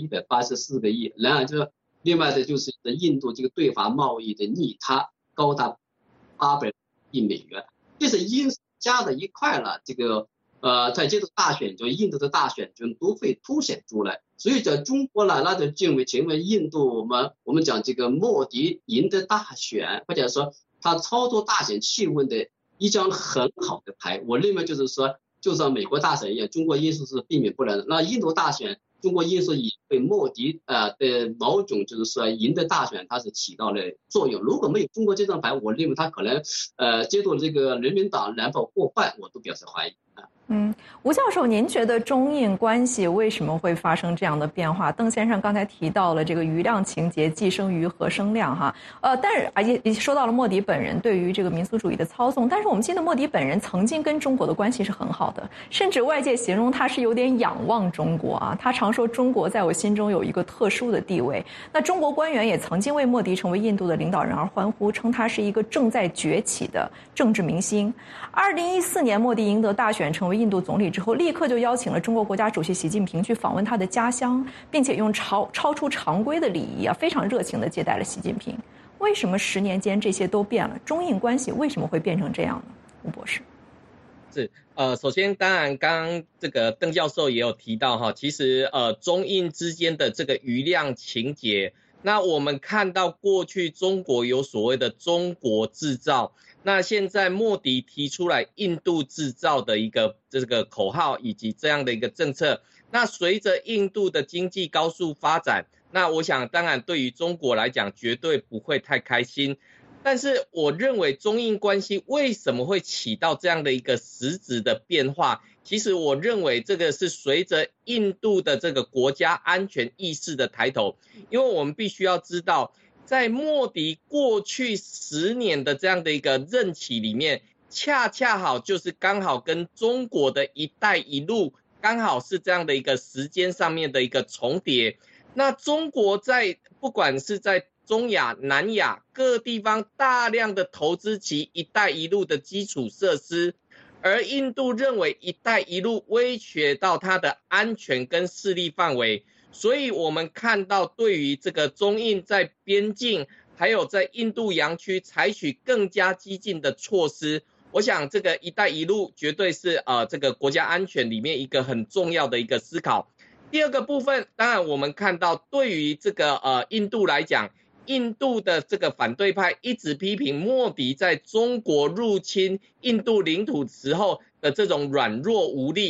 [SPEAKER 2] 1184个亿。然而另外的就是印度这个对华贸易的逆差高达800亿美元，这是因素加在一块了，这个在这个大选中，印度的大选中都会凸显出来。所以在中国呢，那就成为印度我们讲这个莫迪赢得大选，或者说他操作大选气氛的一张很好的牌。我认为就是说，就像美国大选一样，中国因素是避免不了的。那印度大选，中国因素也对莫迪的某种就是说赢得大选，它是起到了作用。如果没有中国这张牌，我认为他可能接触这个人民党然后过半，我都表示怀疑啊。
[SPEAKER 1] 吴教授，您觉得中印关系为什么会发生这样的变化？邓先生刚才提到了这个余量情节既生瑜何生亮哈，但是也说到了莫迪本人对于这个民族主义的操纵，但是我们记得莫迪本人曾经跟中国的关系是很好的，甚至外界形容他是有点仰望中国啊，他常说中国在我心中有一个特殊的地位。那中国官员也曾经为莫迪成为印度的领导人而欢呼，称他是一个正在崛起的政治明星。2014年莫迪赢得大选成为印度总理之后，立刻就邀请了中国国家主席习近平去访问他的家乡，并且用超出常规的礼仪啊，非常热情地接待了习近平。为什么10年间这些都变了？中印关系为什么会变成这样呢？吴博士。
[SPEAKER 3] 是首先当然刚刚这个邓教授也有提到哈，其实中印之间的这个余量情节，那我们看到过去中国有所谓的中国制造，那现在莫迪提出来印度制造的一个这个口号以及这样的一个政策，那随着印度的经济高速发展，那我想当然对于中国来讲绝对不会太开心。但是我认为中印关系为什么会起到这样的一个实质的变化，其实我认为这个是随着印度的这个国家安全意识的抬头。因为我们必须要知道，在莫迪过去10年的这样的一个任期里面，恰恰好就是刚好跟中国的一带一路刚好是这样的一个时间上面的一个重叠。那中国在不管是在中亚、南亚各地方大量的投资其一带一路的基础设施，而印度认为一带一路威胁到它的安全跟势力范围，所以我们看到对于这个中印在边境还有在印度洋区采取更加激进的措施，我想这个一带一路绝对是这个国家安全里面一个很重要的一个思考。第二个部分，当然我们看到对于这个印度来讲，印度的这个反对派一直批评莫迪在中国入侵印度领土时候的这种软弱无力，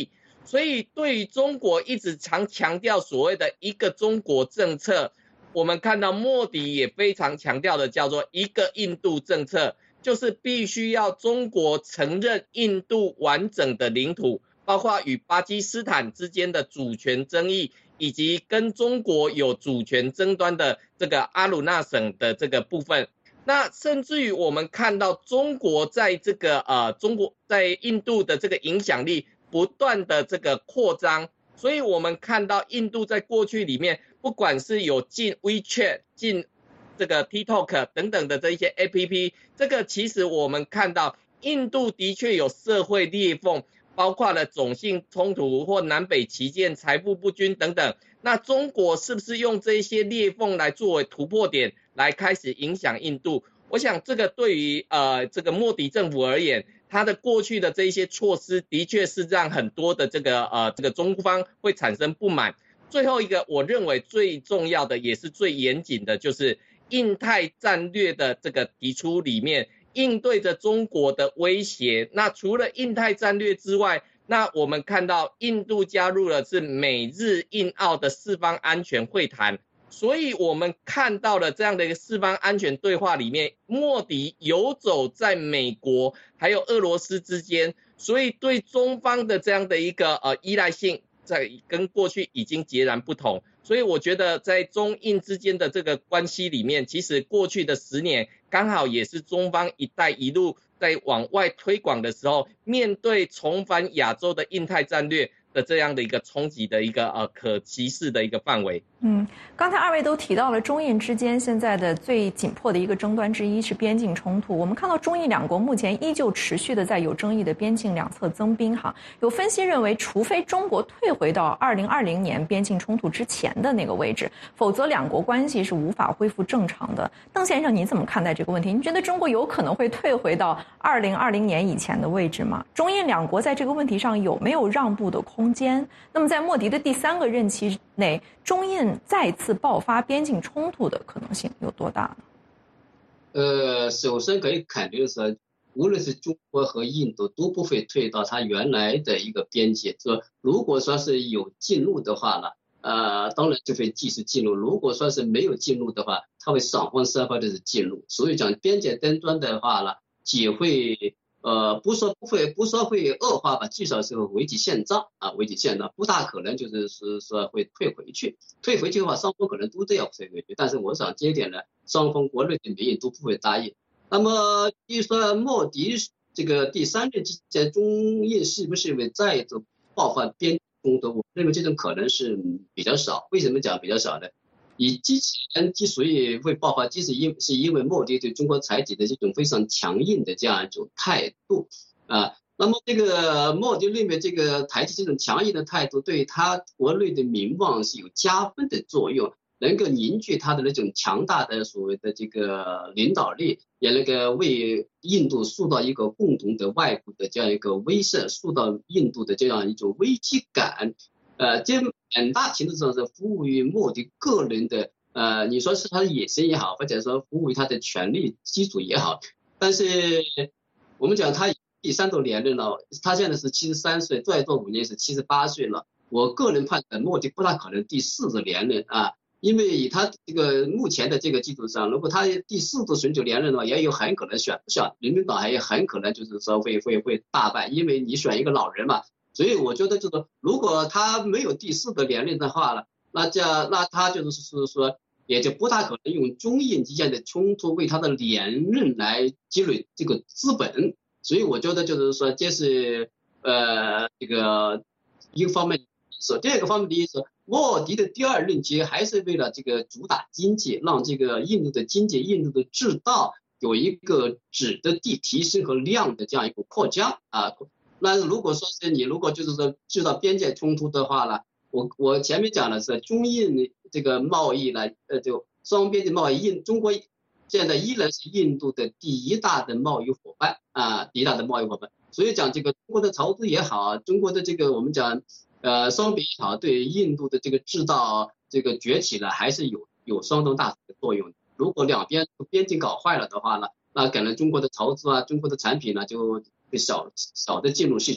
[SPEAKER 3] 所以对于中国一直常强调所谓的一个中国政策，我们看到莫迪也非常强调的叫做一个印度政策，就是必须要中国承认印度完整的领土，包括与巴基斯坦之间的主权争议，以及跟中国有主权争端的这个阿鲁纳省的这个部分。那甚至于我们看到中国在这个中国在印度的这个影响力不断的这个扩张，所以我们看到印度在过去里面，不管是有进 WeChat、进这个 TikTok 等等的这一些 APP， 这个其实我们看到印度的确有社会裂缝，包括了种姓冲突或南北旗舰、财富不均等等。那中国是不是用这些裂缝来作为突破点，来开始影响印度？我想这个对于这个莫迪政府而言，他的过去的这一些措施的确是让很多的这个中方会产生不满。最后一个我认为最重要的也是最严谨的，就是印太战略的这个提出里面，应对着中国的威胁。那除了印太战略之外，那我们看到印度加入了是美日印澳的四方安全会谈，所以我们看到了这样的一个四方安全对话里面，莫迪游走在美国还有俄罗斯之间，所以对中方的这样的一个依赖性在跟过去已经截然不同。所以我觉得在中印之间的这个关系里面，其实过去的10年刚好也是中方一带一路在往外推广的时候，面对重返亚洲的印太战略的这样的一个冲击的一个可期视的一个范围。
[SPEAKER 1] 刚才二位都提到了中印之间现在的最紧迫的一个争端之一是边境冲突。我们看到中印两国目前依旧持续的在有争议的边境两侧增兵哈。有分析认为，除非中国退回到2020年边境冲突之前的那个位置，否则两国关系是无法恢复正常的。邓先生，你怎么看待这个问题？你觉得中国有可能会退回到2020年以前的位置吗？中印两国在这个问题上有没有让步的空间？那么在莫迪的第3个任期内，中印再次爆发边境冲突的可能性有多大
[SPEAKER 2] 呢？首先可以肯定说，无论是中国和印度都不会退到它原来的一个边界。说如果说是有进入的话呢，当然就会继续进入；如果说是没有进入的话，它会三方的进入。所以讲边界争端的话呢，也会不说会恶化吧，至少是危及现状啊，危及现状，不大可能就是说会退回去。退回去的话，双方可能都得要退回去，但是我想这一点呢，双方国内的民意都不会答应。那么，比如说莫迪这个第3任期间，中印是不是会再度爆发边境冲突？我认为这种可能是比较少。为什么讲比较少呢？以之前之所以会爆发，是因为莫迪对中国采取的这种非常强硬的这样一种态度啊。那么这个莫迪认为这个采取这种强硬的态度，对他国内的民望是有加分的作用，能够凝聚他的那种强大的所谓的这个领导力，也能够为印度塑造一个共同的外部的这样一个威慑，塑造印度的这样一种危机感。这很大程度上是服务于莫迪个人的你说是他的野心也好，或者说服务于他的权力基础也好。但是我们讲他第3度连任了，他现在是73岁，再做5年是78岁了。我个人判断莫迪不大可能第4次连任啊，因为以他这个目前的这个基础上，如果他第4次寻求连任的话，也有很可能选不上，人民党还有很可能就是说会大败，因为你选一个老人嘛。所以我觉得就是如果他没有第4个连任的话了，那他就是说也就不大可能用中印之间的冲突为他的连任来积累这个资本。所以我觉得就是说这是这个一个方面。第二个方面的意思，莫迪的第2任期还是为了这个主打经济，让这个印度的经济、印度的制造有一个质的提升和量的这样一个扩张啊。那如果说是你如果就是说制造边界冲突的话呢，我前面讲的是中印这个贸易呢，就双边的贸易，中国现在依然是印度的第1大的贸易伙伴啊，第1大的贸易伙伴。所以讲这个中国的投资也好，中国的这个我们讲双边也好，对印度的这个制造这个崛起呢，还是有相当大的作用。如果两边边境搞坏了的话呢，那可能中国的投资啊，中国的产品呢就少的进入市场，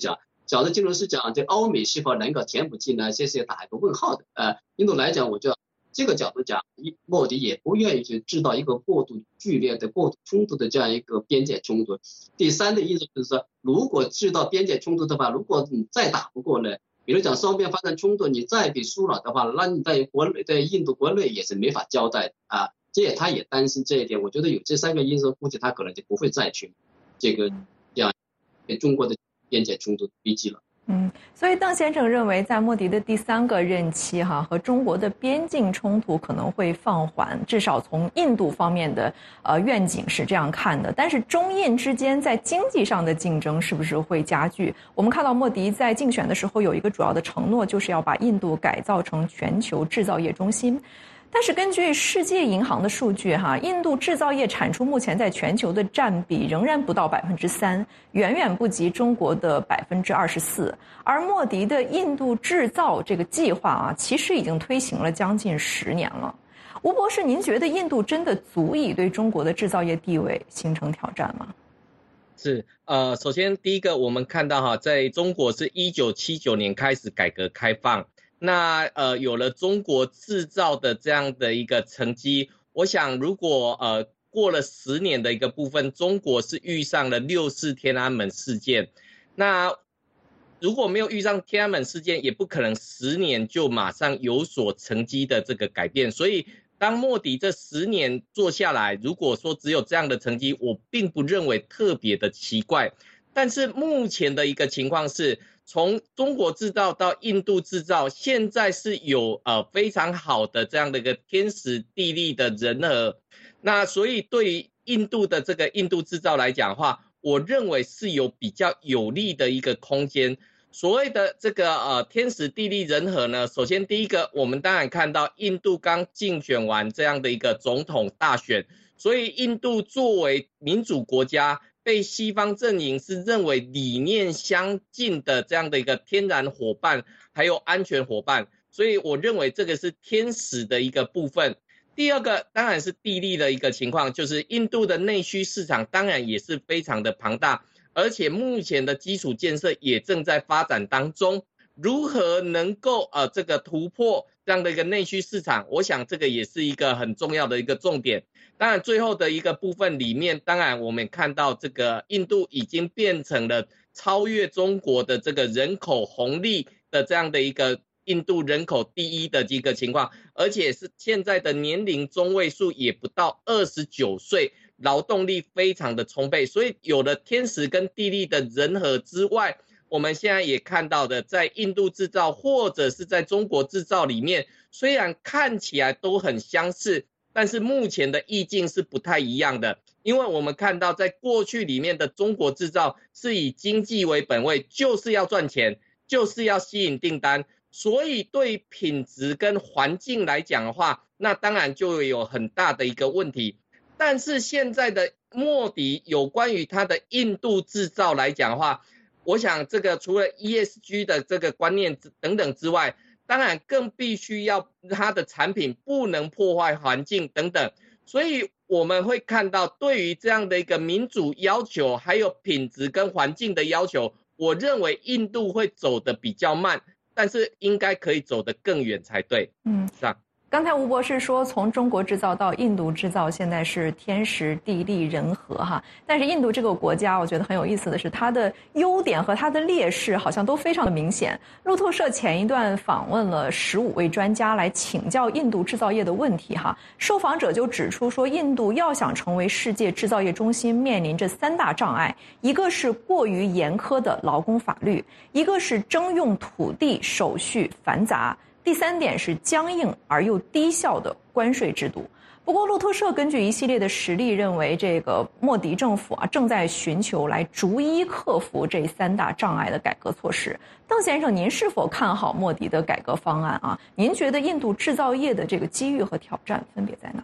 [SPEAKER 2] 假如金融是讲这欧美是否能够填补进来，这是要打一个问号的。印度来讲，我就这个角度讲，莫迪也不愿意去制造一个过度剧烈的、过度冲突的这样一个边界冲突。第三的意思就是说，如果制造边界冲突的话，如果你再打不过呢，比如讲双边发生冲突，你再被输了的话，那你在印度国内也是没法交代的啊。他也担心这一点。我觉得有这3个因素，估计他可能就不会再去这样中国的边界冲突逼击了。
[SPEAKER 1] 所以邓先生认为，在莫迪的第3个任期和中国的边境冲突可能会放缓，至少从印度方面的愿景是这样看的。但是中印之间在经济上的竞争是不是会加剧？我们看到莫迪在竞选的时候有一个主要的承诺，就是要把印度改造成全球制造业中心。但是根据世界银行的数据印度制造业产出目前在全球的占比仍然不到3%，远远不及中国的24%。而莫迪的印度制造这个计划其实已经推行了将近10年了。吴博士，您觉得印度真的足以对中国的制造业地位形成挑战吗？
[SPEAKER 3] 是，首先第一个我们看到在中国是1979年开始改革开放。那有了中国制造的这样的一个成绩，我想如果过了10年的一个部分，中国是遇上了6四天安门事件。那如果没有遇上天安门事件，也不可能10年就马上有所成绩的这个改变。所以当莫迪这10年做下来，如果说只有这样的成绩，我并不认为特别的奇怪。但是目前的一个情况是，从中国制造到印度制造，现在是有非常好的这样的一个天时地利的人和。那所以对于印度的这个印度制造来讲的话，我认为是有比较有利的一个空间。所谓的这个天时地利人和呢，首先第一个，我们当然看到印度刚竞选完这样的一个总统大选，所以印度作为民主国家，被西方阵营是认为理念相近的这样的一个天然伙伴，还有安全伙伴，所以我认为这个是天时的一个部分。第二个当然是地利的一个情况，就是印度的内需市场当然也是非常的庞大，而且目前的基础建设也正在发展当中。如何能够这个突破这样的一个内需市场，我想这个也是一个很重要的一个重点。当然最后的一个部分里面，当然我们看到这个印度已经变成了超越中国的这个人口红利的这样的一个印度人口第一的这个情况，而且是现在的年龄中位数也不到29岁，劳动力非常的充沛。所以有了天时跟地利的人和之外，我们现在也看到的，在印度制造或者是在中国制造里面，虽然看起来都很相似，但是目前的意境是不太一样的。因为我们看到在过去里面的中国制造是以经济为本位，就是要赚钱，就是要吸引订单，所以对品质跟环境来讲的话，那当然就有很大的一个问题。但是现在的莫迪有关于他的印度制造来讲的话，我想这个除了 ESG 的这个观念等等之外，当然更必须要它的产品不能破坏环境等等。所以我们会看到对于这样的一个民主要求，还有品质跟环境的要求，我认为印度会走得比较慢，但是应该可以走得更远才对。是啊。
[SPEAKER 1] 刚才吴博士说，从中国制造到印度制造，现在是天时地利人和但是印度这个国家，我觉得很有意思的是，它的优点和它的劣势好像都非常的明显。路透社前一段访问了15位专家来请教印度制造业的问题受访者就指出说，印度要想成为世界制造业中心，面临着3大障碍，一个是过于严苛的劳工法律，一个是征用土地手续繁杂，第3点是僵硬而又低效的关税制度。不过路透社根据一系列的实例认为，这个莫迪政府正在寻求来逐一克服这3大障碍的改革措施。邓先生，您是否看好莫迪的改革方案您觉得印度制造业的这个机遇和挑战分别在哪？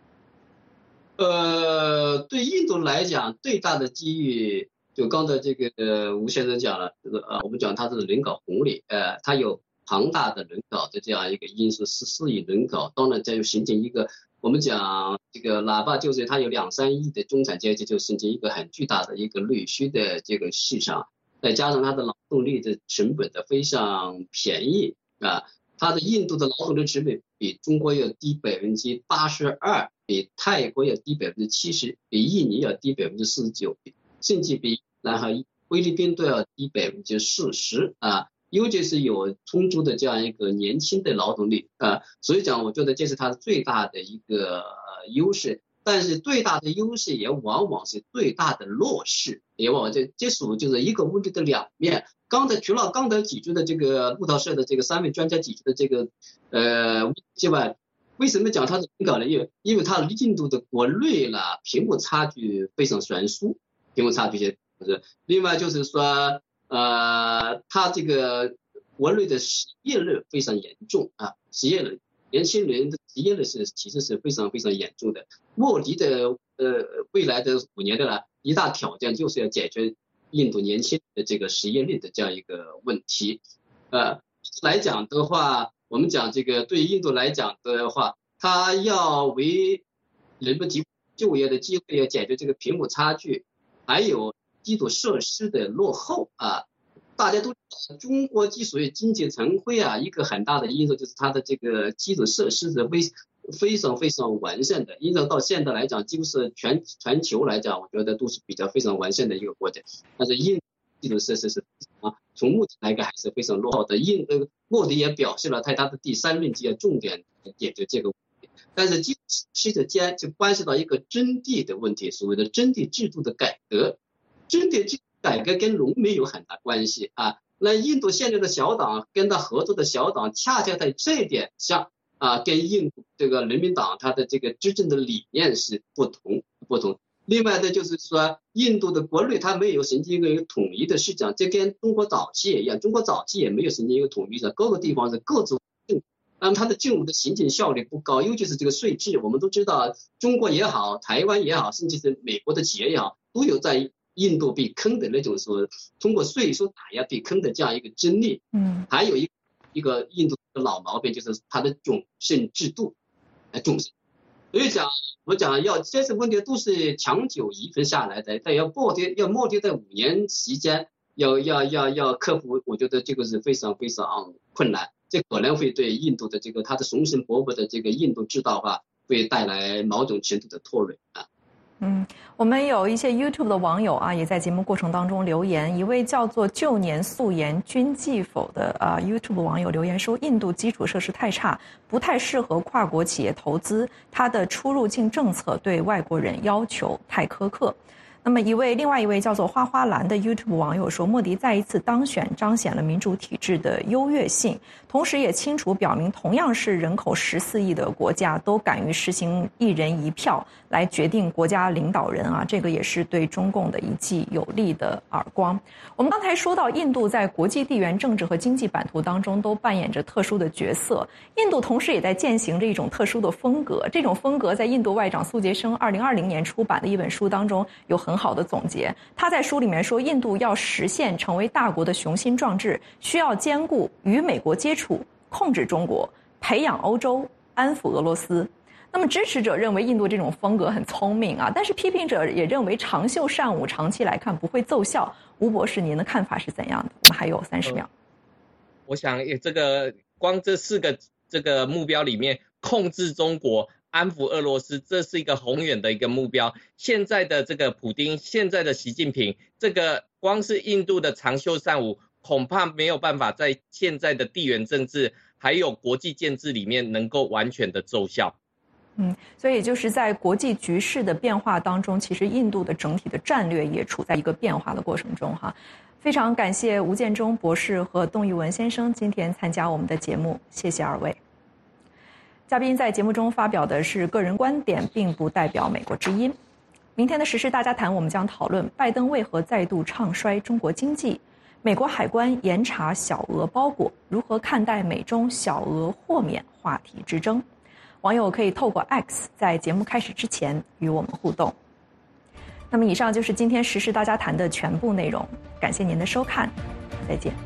[SPEAKER 2] 对印度来讲，最大的机遇就刚才这个吴先生讲了，我们讲它是人口红利，它有庞大的人口的这样一个因素，14亿人口，当然这就形成一个我们讲这个哪怕就是它有2-3亿的中产阶级，就形成一个很巨大的一个内需的这个市场。 再加上它的劳动力的成本的非常便宜啊，它的印度的劳动力成本比中国要低82%，比泰国要低70%，比印尼要低49%，甚至比然后菲律宾都要低40%啊。尤其是有充足的这样一个年轻的劳动力啊，所以讲我觉得这是它最大的一个优势。但是最大的优势也往往是最大的弱势，也往往这属于就是一个问题的两面。除了刚才举出的这个路透社的这个3位专家举出的这个之外，为什么讲它是敏感呢？因为它印度的国内呢贫富差距非常悬殊，贫富差距另外就是说它这个国内的失业率非常严重啊，失业率年轻人的失业率其实是非常非常严重的。莫迪的未来的5年的一大挑战就是要解决印度年轻人的这个失业率的这样一个问题。来讲的话，我们讲这个对印度来讲的话，它要为人们提供就业的机会，要解决这个贫富差距，还有基础设施的落后啊。大家都知道中国之所以经济腾飞啊，一个很大的因素就是它的这个基础设施是非常非常完善的，因此到现在来讲，几乎是全球来讲，我觉得都是比较非常完善的一个国家。但是印度基础设施是从目前来看还是非常落后的。莫迪也表示了他的第3任期要重点解决这个问题，但是基础设施之间就关系到一个征地的问题，所谓的征地制度的改革。征地制度改革跟农民有很大关系啊。那印度现在的小党跟他合作的小党，恰恰在这一点上跟印度这个人民党他的这个执政的理念是不同。另外的就是说，印度的国内它没有形成一个统一的市场，这跟中国早期也一样，中国早期也没有形成一个统一的，各个地方是各自政府，那么它的政府的行政效率不高，尤其是这个税制，我们都知道，中国也好，台湾也好，甚至是美国的企业也好，都有在印度被坑的那种说通过税收打压被坑的这样一个经历。还有一个印度的老毛病就是它的种姓制度，所以我讲这些问题都是长久遗存下来的，但要莫迪在5年期间要克服，我觉得这个是非常非常困难，这可能会对印度的这个它的雄心勃勃的这个印度制造化会带来某种程度的拖累啊。
[SPEAKER 1] 我们有一些 YouTube 的网友也在节目过程当中留言，一位叫做旧年素颜君记否的YouTube 网友留言说，印度基础设施太差，不太适合跨国企业投资，它的出入境政策对外国人要求太苛刻。那么另外一位叫做花花蓝的 YouTube 网友说，莫迪再一次当选彰显了民主体制的优越性，同时也清楚表明同样是人口14亿的国家都敢于实行一人一票来决定国家领导人这个也是对中共的一记有力的耳光。我们刚才说到印度在国际地缘政治和经济版图当中都扮演着特殊的角色，印度同时也在践行着一种特殊的风格，这种风格在印度外长苏杰生2020年出版的一本书当中有很好的总结。他在书里面说，印度要实现成为大国的雄心壮志，需要兼顾与美国接触、控制中国、培养欧洲、安抚俄罗斯。那么支持者认为印度这种风格很聪明但是批评者也认为长袖善舞，长期来看不会奏效。吴博士，您的看法是怎样的？我们还有30秒。
[SPEAKER 3] 我想这个光这4个这个目标里面，控制中国、安抚俄罗斯，这是一个宏远的一个目标。现在的这个普丁，现在的习近平，这个光是印度的长袖善舞，恐怕没有办法在现在的地缘政治还有国际建制里面能够完全的奏效。
[SPEAKER 1] 所以就是在国际局势的变化当中，其实印度的整体的战略也处在一个变化的过程中非常感谢吴建中博士和董宇文先生今天参加我们的节目，谢谢2位。嘉宾在节目中发表的是个人观点，并不代表美国之音。明天的时事大家谈，我们将讨论拜登为何再度唱衰中国经济，美国海关严查小额包裹，如何看待美中小额豁免话题之争。网友可以透过 X 在节目开始之前与我们互动。那么以上就是今天时事大家谈的全部内容，感谢您的收看，再见。